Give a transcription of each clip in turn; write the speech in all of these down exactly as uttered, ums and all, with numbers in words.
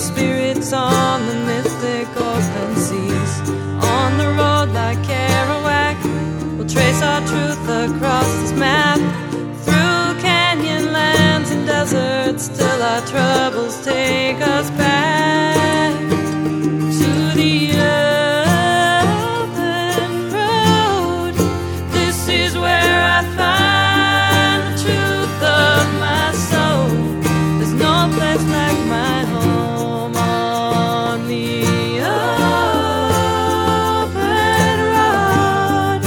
spirits on the mythic open seas. On the road like Kerouac, we'll trace our truth across this map. Through canyon lands and deserts, till our troubles take us back to the open road. This is where I find the truth of my soul. There's no place like my home on the open road.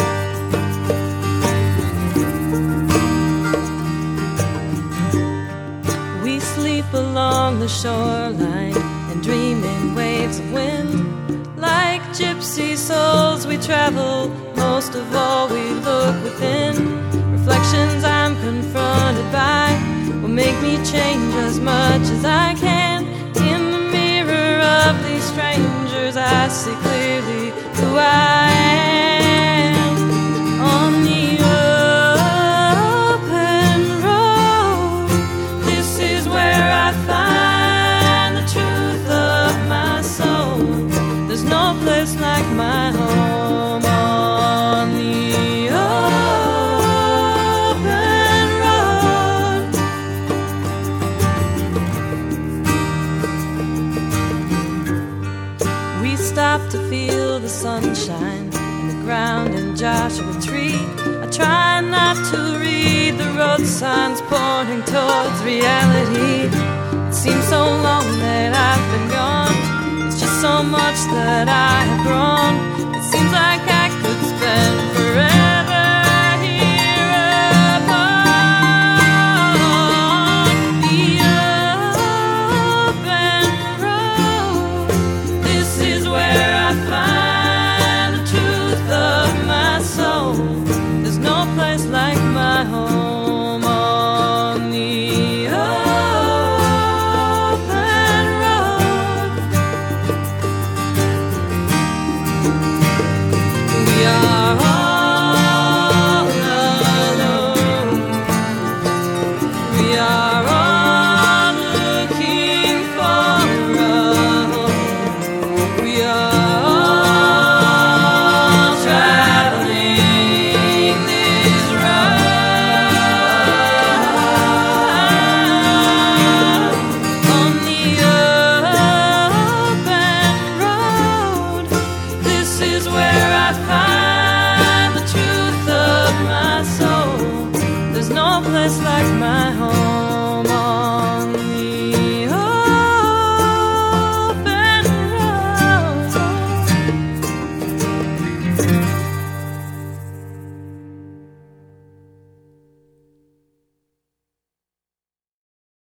We sleep along the shoreline and dream in waves of wind. Like gypsy souls we travel, most of all we look within. Reflections I'm confronted by will make me change as much as I can. In the mirror of these strangers I see clearly who I am. On the open road, this is where I find the truth of my soul. There's no place like my home on the open road. We stop to feel the sunshine and the ground in Joshua Tree. I try not to read the road signs pointing towards reality. It seems so long that I've been gone. It's just so much that I have grown.